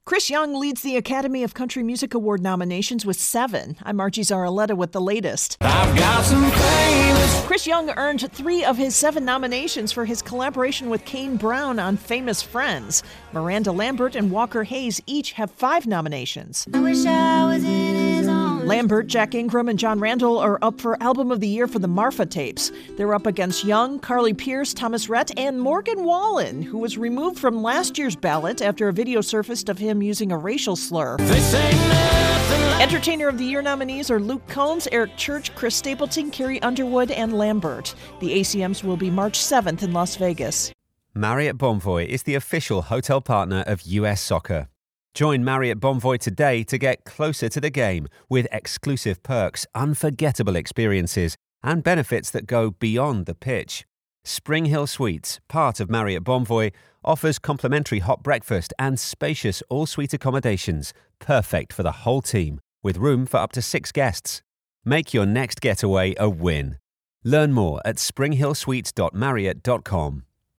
Chris Young leads the Academy of Country Music Award nominations with 7. I'm Margie Zaraletta with the latest. I've got some famous. Chris Young earned 3 of his 7 nominations for his collaboration with Kane Brown on Famous Friends. Miranda Lambert and Walker Hayes each have 5 nominations. I wish I was in his arms. Lambert, Jack Ingram, and John Randall are up for Album of the Year for the Marfa Tapes. They're up against Young, Carly Pearce, Thomas Rhett, and Morgan Wallen, who was removed from last year's ballot after a video surfaced of him using a racial slur. This ain't nothing like. Entertainer of the Year nominees are Luke Combs, Eric Church, Chris Stapleton, Carrie Underwood, and Lambert. The ACMs will be March 7th in Las Vegas. Marriott Bonvoy is the official hotel partner of US Soccer. Join Marriott Bonvoy today to get closer to the game with exclusive perks, unforgettable experiences, and benefits that go beyond the pitch. Spring Hill Suites, part of Marriott Bonvoy, offers complimentary hot breakfast and spacious all-suite accommodations, perfect for the whole team, with room for up to 6 guests. Make your next getaway a win. Learn more at springhillsuites.marriott.com.